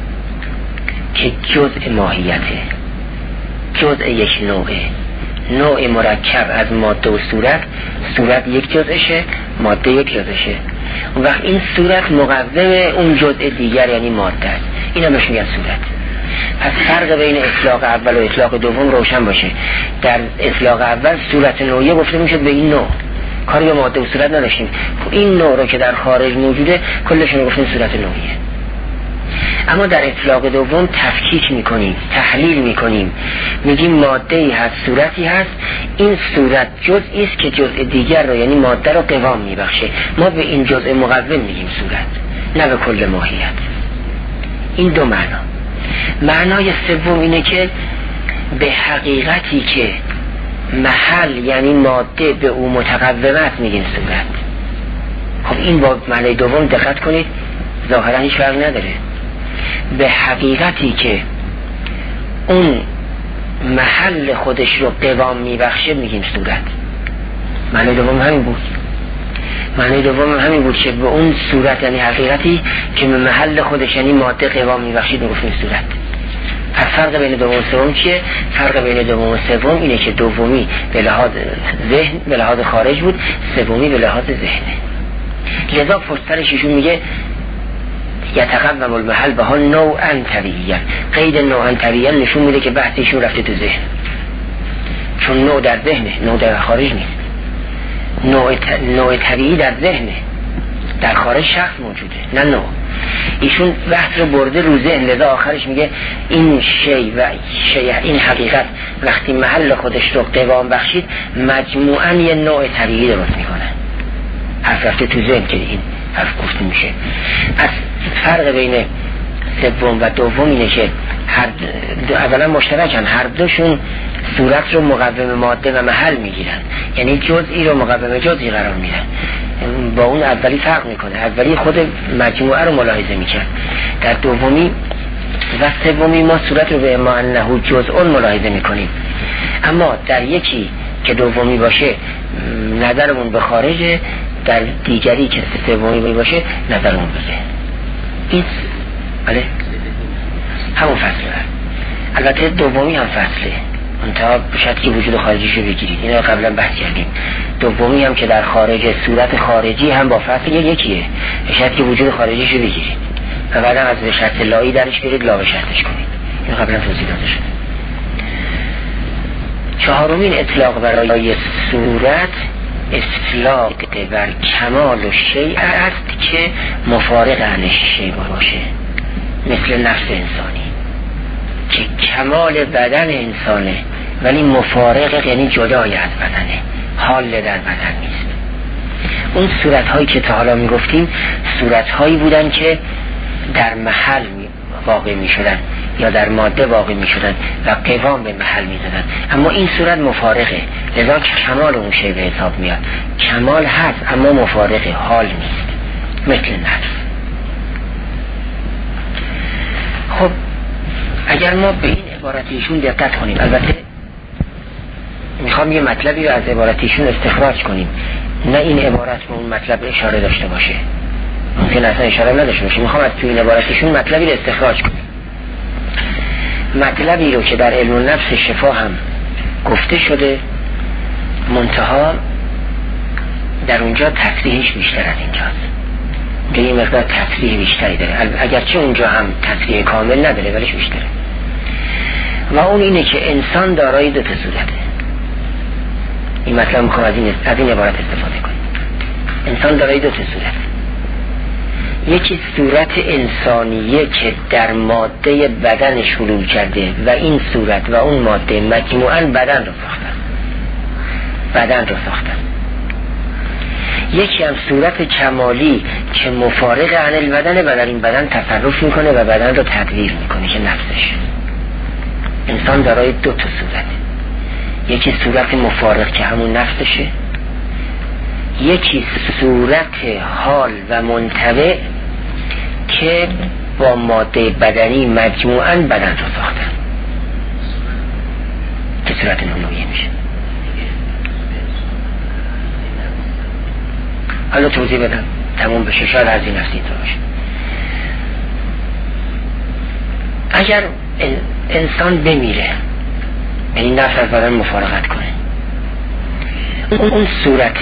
که جزء ماهیته، جزء یک نوعه، نوع مرکب از ماده و صورت. صورت یک جزءشه، ماده یک جزءشه. اون وقت این صورت مقوم اون جزء دیگر یعنی ماده است. این هم بهش میگن صورت. پس فرق بین اطلاق اول و اطلاق دوم روشن باشه. در اطلاق اول صورت نوعیه گفته میشد به این نوع، کاری به ماده و صورت نداشتیم. این نوع رو که در خارج موجوده کلشون رو گفتیم صورت نوعیه. اما در اطلاق دوم تفکیک میکنیم، تحلیل میکنیم، میگیم ماده ای هست، صورتی هست، این صورت جزئی است که جزء دیگر رو یعنی ماده رو قوام میبخشه. ما به این جزء مقوم میگیم صورت، نه به کل ماهیت. این دو معنا. معنای سوم اینه که به حقیقتی که محل یعنی ماده به او متقومت میگین صورت. خب این با معنای دوم دقت کنید ظاهرا هیچ فرق نداره. به حقیقتی که اون محل خودش رو قوام میبخشه میگیم صورت. معنی دوم همین بود. معنی دوم همین بود که به اون صورت یعنی حقیقتی که به محل خودش یعنی ماده قوام میبخشید میگفتیم صورت. پس فرق بین دوم و سوم چیه؟ فرق بین دوم و سوم اینه که دومی به لحاظ ذهن به لحاظ خارج بود، سومی به لحاظ ذهنه. لذا پشترش ایشون میگه یتقوم المحل به ها نوعا طبیعیا. قید نوعا طبیعیا نشون میده که بحثشون رفته تو ذهن، چون نوع در ذهنه، نوع در خارج نیست. نوع, ت... نوع طبیعی در ذهنه، در خارج شخص موجوده نه نوع. ایشون بحث رو برده رو ذهن، لذا آخرش میگه این شی و شی این حقیقت وقتی محل خودش رو قوام بخشید مجموعاً یه نوع طبیعی درست میکنه. حرف رفته تو ذهن که این حرف گفته میشه. از فرق بین سوم و دوم اینه که هر دو اولا مشترکن، هر دوشون صورت رو مقوم ماده و محل میگیرن، یعنی جزئی رو مقوم جزئی قرار میدن. با اون اولی فرق میکنه. اولی خود مجموعه رو ملاحظه میکرد، در دومی و سومی ما صورت رو به ما انه جزء ملاحظه میکنیم. اما در یکی که دومی باشه نظرمون به خارجه، در دیگری که سومی باشه نظرمون به ذهن. این بله همون فصله. البته دومی هم فصله، منتها شاید که وجود خارجیشو بگیرید، اینا قبلا بحث کردیم. دومی هم که در خارج صورت خارجی هم با فصل یکیه، شاید که وجود خارجیشو بگیرید و بعدا از به شرط لایی درش برید لا به شرطش کنید. این قبلا توضیح داده شده. چهارمین اطلاق برای صورت اطلاق بر کمال و شیء است که مفارق عن شیء باشه، مثل نفس انسانی که کمال بدن انسانه ولی مفارق یعنی جدای از بدنه، حال در بدن نیست. اون صورت هایی که تا حالا می گفتیم صورت هایی بودن که در محل واقع می شدن یا در ماده واقع می شدن و قوام به محل می زدن. اما این صورت مفارقه، لذا کمال اون شی به حساب میاد. کمال هست اما مفارقه، حال نیست، مثل نفس. خب اگر ما به این عبارتیشون دقت کنیم، البته میخوام یه مطلبی رو از عبارتیشون استخراج کنیم، نه این عبارت به اون مطلب اشاره داشته باشه، ممکن اصلا اشاره نداشته باشه. میخوام از توی این عبارتیشون مطلبی رو استخراج کنیم، مطلبی رو که در علم النفس شفا هم گفته شده، منتها در اونجا تصریحش بیشتر از اینجاست، که این مقدار تصریح بیشتری داره، اگرچه اونجا هم تصریح کامل نداره ولیش بیشتره. و اون اینه که انسان دارای دو تا صورته. این مطلب میخوام از این از این عبارت استفاده کنیم. انسان دارای دو تا صورت. یکی صورت انسانیه که در ماده بدن شروع کرده و این صورت و اون ماده مجموعاً بدن رو ساختن. بدن رو ساختن. یکی هم صورت کمالی که مفارق عن البدن و در این بدن تصرف میکنه و بدن رو تدبیر میکنه که نفسش. انسان دارای دو تا صورت، یکی صورت مفارق که همون نفسشه، یکی صورت حال و منطبع که با ماده بدنی مجموعاً بدن رو ساختن که صورت نونویه میشه. حالا توضیح بدم تموم بشه، شاید از این نفسی تو باشه. اگر انسان بمیره، یعنی نفس از بدن مفارقت کنه، اون صورت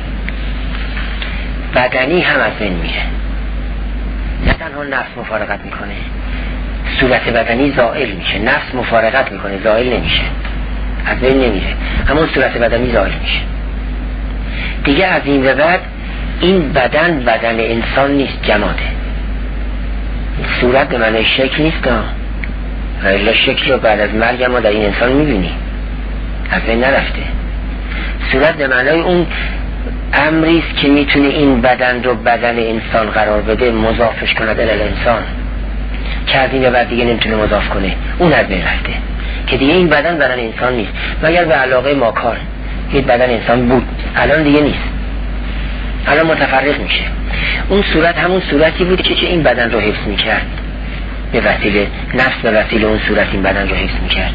بدنی هم از بین میره. نه تنها نفس مفارقت میکنه، صورت بدنی زائل میشه. نفس مفارقت میکنه، زائل نمیشه، از بین نمیره، همون صورت بدنی زائل میشه. دیگه از این به بعد این بدن بدن انسان نیست، جماده. صورت به معنی شکل نیست، ولی شکل رو بعد از مرگ ما در این انسان میبینی، از بین نرفته. صورت به معنی اون امریست که میتونه این بدن رو بدن انسان قرار بده، مضافش کنه الی انسان، که از این به بعد دیگه نمیتونه مضاف کنه، اون از بین رفته که دیگه این بدن بدن انسان نیست، مگر به علاقه ماکار این بدن انسان بود، الان دیگه نیست، الان متفرق میشه. اون صورت همون صورتی بود که چه این بدن رو حفظ میکرد، به وسیله نفس، به وسیله اون صورت این بدن رو حفظ میکرد.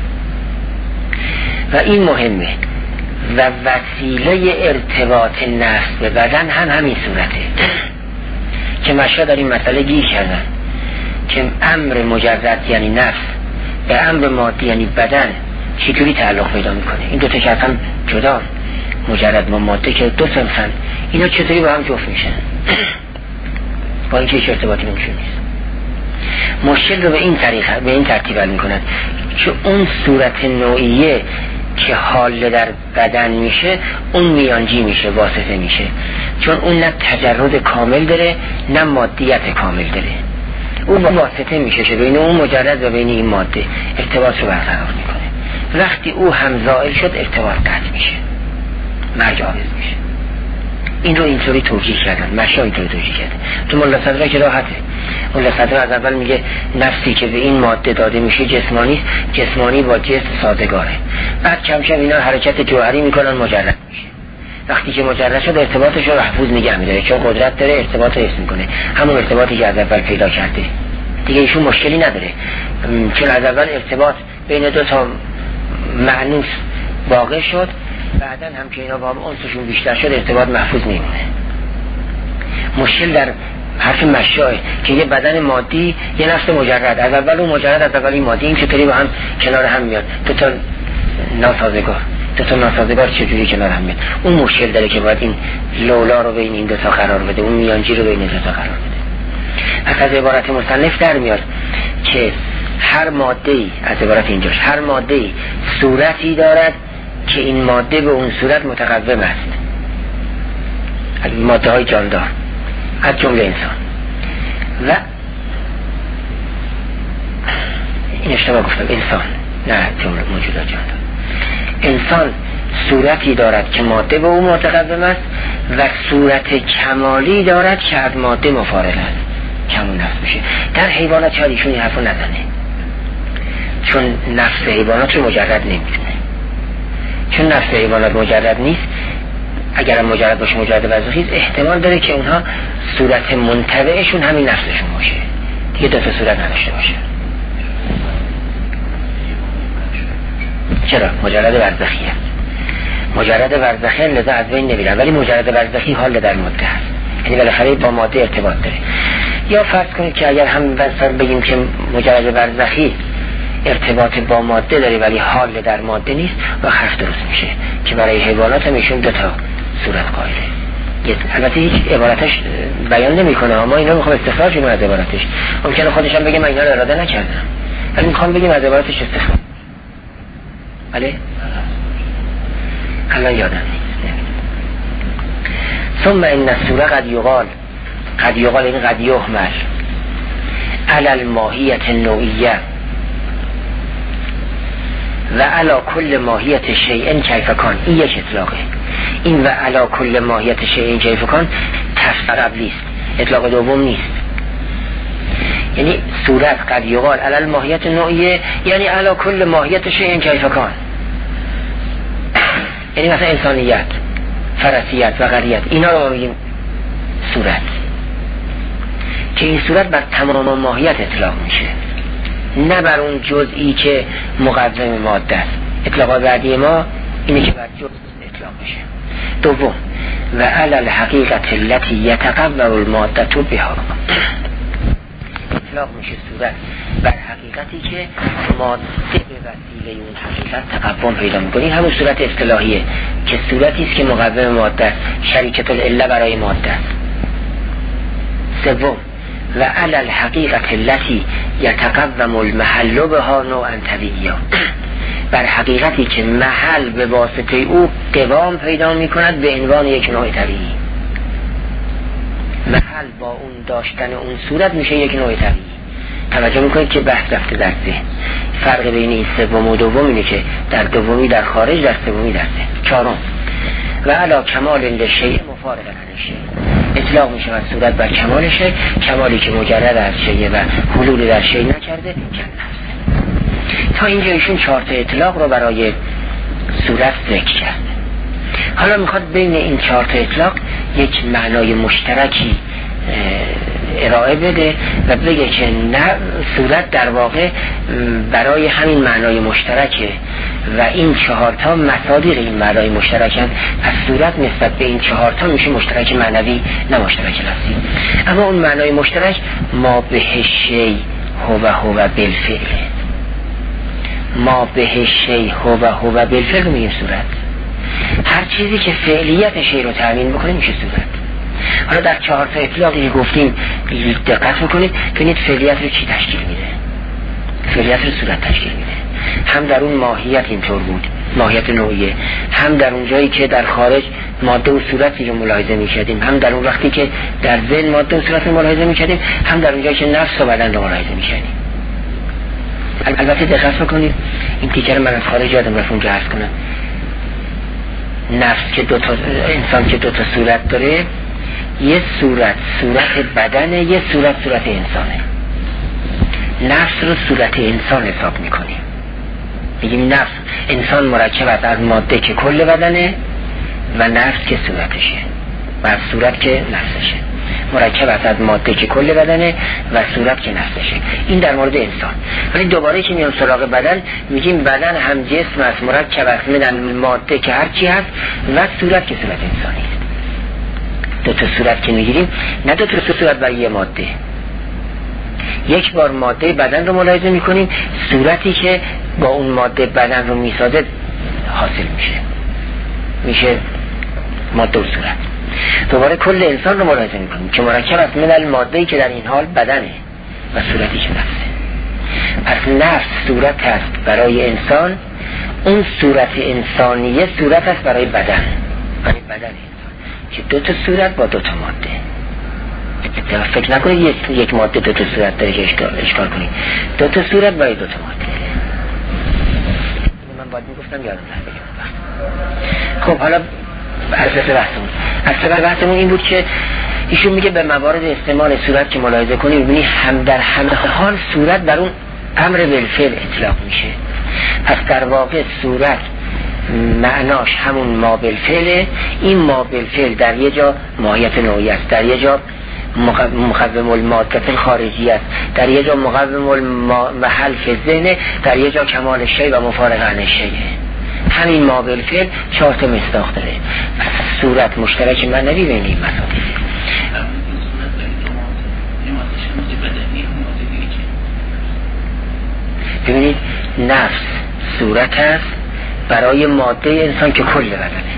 و این مهمه و وسیله ارتباط نفس به بدن هم همین صورته که مشا در این مسئله گیر کردن که امر مجرد یعنی نفس به امر مادی یعنی بدن چطوری تعلق پیدا میکنه. این دوتا که اصلا جدا، مجرد با ماده که دو صنفن، اینا چطوری با هم جفت میشن با اینکه هیچ ارتباطی نمیشون نیست. مشکل رو به این طریقه به این ترتیب حل میکنن که اون صورت نوعیه که حال در بدن میشه اون میانجی میشه، واسطه میشه، چون اون نه تجرد کامل داره نه مادیت کامل داره، اون واسطه میشه که بین اون مجرد و بین این ماده ارتباط رو برقرار میکنه. وقتی او هم زائل شد ارتباط قطع میشه، مرگ آغاز میشه. این رو اینطوری توجیه کردن، مشا اینطوری توجیه کردن. تو ملا صدرا که راحته، ملا صدرا از اول میگه نفسی که به این ماده داده میشه جسمانی، جسمانی با جسم سازگاره، بعد کم کم اینا حرکت جوهری میکنن، مجرد میشه. وقتی که مجرد شد ارتباطش رو محفوظ نگه میداره، چون قدرت داره ارتباط رو حفظ میکنه، همون ارتباطی که از اول پیدا کرده. دیگه ایشون مشکلی نداره، چون از اول ارتباط بین دو تا معنوس واقع شد، بعدن هم که اینا با هم انسشون بیشتر شد ارتباط محفوظ میمونه. مشکل در حرف مشاه که یه بدن مادی یه نفس مجرد، از اول اون مجرد از اول این مادی، این چطوری با هم کنار هم میاد، دو تا ناسازگار دو تا ناسازگار چجوری کنار هم میاد. اون مشکل داره که باید این لولا رو بین این دو تا قرار بده، اون میانجی رو بین دو تا قرار بده. پس از عبارت مصنف در میاد که هر ماده‌ای، از عبارت اینجاش، هر ماده‌ای صورتی دارد که این ماده به اون صورت متقوم است، از ماده های جاندار از جمله انسان. و این اشتباه گفتم، انسان نه جمله موجودات جاندار. انسان صورتی دارد که ماده به اون متقوم است و صورت کمالی دارد که از ماده مفارق است، کمون نفس میشه. در حیوانات شاید ایشون این حرفو نزنه، چون نفس حیوانات رو مجرد نمیتونه، چون نفس حیوانات مجرد نیست. اگر مجرد باشه، مجرد برزخیز، احتمال داره که اونها صورت منطبعشون همین نفسشون باشه، دیگه دو تا صورت نداشته باشه. چرا؟ مجرد برزخی است، مجرد برزخی لذا از بین نمیرن، ولی مجرد برزخی حال در ماده هست، یعنی بالاخره با ماده ارتباط داره. یا فرض کنید که اگر هم بسر بگیم که مجرد برزخی ارتباط با ماده داره ولی حال در ماده نیست، و حرف درست میشه که برای حیوانات هم ایشون دو تا صورت قائله. البته هیچ عبارتش بیان نمیکنه، اما اینا میخوام استخراج کنم از عبارتش. ممکنه خودش هم بگه من اینا رو اراده نکردم، ولی میخوام بگیم از عبارتش استخراج. بله الان یادم نیست. ثم ان الصوره قد یقال، قد یقال این قد یحمل علی الماهیت النوعیه و علا کل ماهیت شیئن کیف کان. این یک اطلاقه، این و علا کل ماهیت شیئن کیف کان تفسیر قبلی است، اطلاق دوم نیست. یعنی صورت قد یقال علی الماهیت نوعیه یعنی علا کل ماهیت شیئن کیف کان، یعنی مثلا انسانیت، فرسیت و غریت، اینا رو ما میگیم صورت، که این صورت بر تمام ماهیت اطلاق میشه، نه بر اون جزئی که مقدم ماده است. اطلاقات بعدی ما اینه که بر جزء اطلاق میشه. دوم، و علی الحقیقت التي یتقوى الماده بها، اطلاق میشه صورت بر حقیقتی که ماده به وسیله اون حقیقت تقوم پیدا میکنه. این همون صورت اصطلاحیه که صورتی است که مقوم ماده است، شریکت العله برای ماده است. سوم، و علی الحقیقت التي یتقوم المحل بها نوعا طبیعیا، بر حقیقتی که محل به واسطه او قوام پیدا میکند به عنوان یک نوع طبیعی. محل با اون داشتن اون صورت میشه یک نوع طبیعی. توجه میکنید که بحث رفته در ذهن. فرق بین این سوم و دوم اینه که در دومی در خارج، در سومی در ذهن. چهارم، و علا کمال لشیء مفارق عن الشیء، اطلاق میشه از صورت بر کمال شیء، کمالی که مجرد از شیء و حلول در شیء نکرده که نفسه. تا اینجا ایشون چهار تا اطلاق رو برای صورت ذکر کرد. حالا میخواد بین این چهار تا اطلاق یک معنای مشترکی ارائه بده و بگه که نه، صورت در واقع برای همین معنای مشترکه و این چهار تا مصادیق این معنای مشترکن، پس صورت نسبت به این چهار تا میشه مشترک معنوی نه مشترک لفظی. اما اون معنای مشترک ما به شیء هو هو بالفعل، ما به شیء هو هو بالفعل میگیم صورت. هر چیزی که فعلیت شیء رو تامین بکنه میشه صورت. حالا در چهار تا اطلاقی گفتیم دقت میکنید ببینید فعلیت رو چی تشکیل میده. فعلیت رو صورت تشکیل میده. هم در اون ماهیت اینطور بود، ماهیت نوعیه، هم در اون جایی که در خارج ماده و صورتی رو ملاحظه میکردیم، هم در اون وقتی که در ذهن ماده و صورت رو ملاحظه میکردیم، هم در اون جایی که نفس و بدن رو ملاحظه میکردیم. البته دقت بکنید این تیکر من از خارج یادم رفت اونجا عرض کنم. نفس که دو تا، انسان که دو تا صورت داره، یه صورت صورت بدنه، یه صورت صورت انسانه. نفس رو صورت انسان حساب میکنیم، میگیم نفس انسان مرکب است از ماده که کل بدنه و نفس که صورتشه و از صورت که نفسشه. مرکب است از ماده که کل بدنه و صورت که نفسشه. این در مورد انسان. ولی دوباره که میام سراغ بدن میگیم بدن هم جسم است، مرکب است من ماده که هرچی هست و صورت که صورت انسانی است. دو تا صورت که میگیریم نه دو تا صورت برای یه ماده، یک بار ماده بدن رو ملاحظه میکنیم، صورتی که با اون ماده بدن رو میسازه حاصل میشه میشه ماده و صورت. دوباره کل انسان رو ملاحظه میکنیم که مرکب است من الماده‌ای که در این حال بدنه و صورتی که نفسه. پس نفس صورت است برای انسان، اون صورت انسانیه صورت است برای بدن، برای بدن انسان که دو تا صورت با دو تا ماده. فکر نکنید یک, یک ماده دو تا صورت داره که اشکال, اشکال کنید. دو تا صورت برای دو تا ماده. من باید میگفتم یادم نمیاد. خب حالا اساس بحثمون اساس بحثمون این بود که ایشون میگه به موارد استعمال صورت که ملاحظه کنی میبینی هم در همه حال صورت بر اون امر بالفعل اطلاق میشه. پس در واقع صورت معناش همون ما بالفعله. این ما بالفعل در یه جا ماهیت نوعی است، در یه جا مقوم المادة خارجی است، در یه جا مقوم المحل فی الذهن، در یه جا کمال شیء و مفارق عن الشیء. همین ما بالفعل چهار تا مصداق داره. پس صورت مشترک معنوی بین این مصادیق. ببینید نفس صورت است برای ماده انسان که کل بدنه.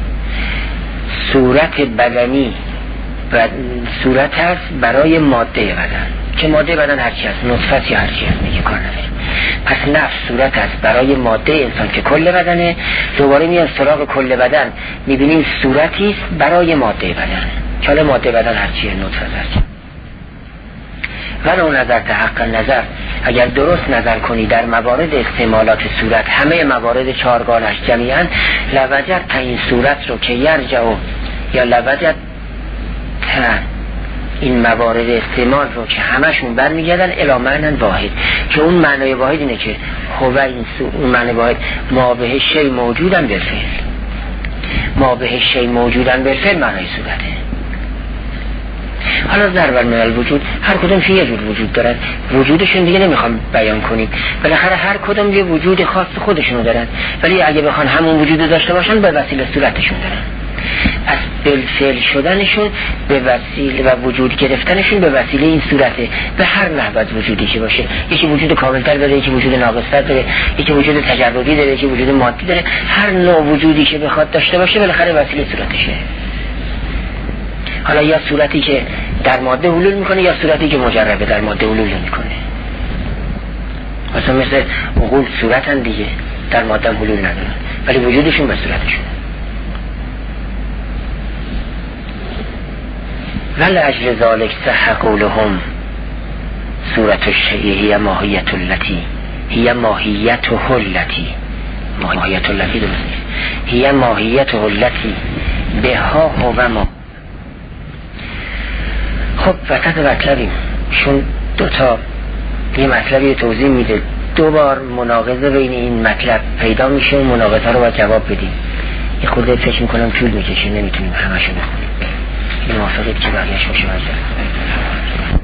صورت بدنی و صورت است برای ماده بدن که ماده بدن هرچی است، نطفه یا هرچی است میگه کار نداره. پس نفس صورت است برای ماده انسان که کل بدنه. دوباره میان سراغ کل بدن میبینیم صورتی است برای ماده بدن که حالا ماده بدن هرچیه، نطفه هرچی. ولو نظر تحق نظر، اگر درست نظر کنی در موارد استعمالات صورت، همه موارد چارگانش جمیعا، لوجد تا این صورت رو که یرجع یا لوجد تا این موارد استعمال رو که همشون برمیگردن الی معنی واحد، که اون معنی واحد اینه که هو این سو اون معنی واحد ما به شیء موجودن بالفعل، ما به شیء موجودن بالفعل معنی صورته. حالا ضرب المثل وجود هر کدوم که یه جور وجود دارن، وجودشون دیگه نمیخوام بیان کنیم، بالاخره هر کدوم یه وجود خاص خودشونو دارن، ولی اگه بخوان همون وجود داشته باشن به وسیله صورتشون دارن. از بالفعل شدنشون به وسیله و وجود گرفتنشون به وسیله این صورته، به هر نحو وجودی که باشه، یکی وجود کاملتر داره، یکی وجود ناقصتر داره، یکی وجود تجربی داره، یکی وجود مادی داره، هر نوع وجودی که بخواد داشته باشه بالاخره وسیله صورتشه. حالا یا صورتی که در ماده حلول میکنه یا صورتی که مجربه در ماده حلول میکنه. مثلا مثل عقول صورتن دیگه، در ماده هم حلول ندارن ولی وجودشون به صورتشون. ولی اجل ذالک صح قولهم صورت الشیء هی ماهیت اللتی هی ماهیت اللتی ماهیت اللتی درست نیست، هی ماهیت اللتی به ها و ما. خب وسط مطلبیم شون دوتا یه مطلبی توضیح میده، دو بار مناقضه بین این مطلب پیدا میشه و مناقضه رو باید جواب بدیم. یه خورده فکر میکنم طول میکشه، نمیتونیم همه شو بخونیم. این موافقید که بقیهش باشه.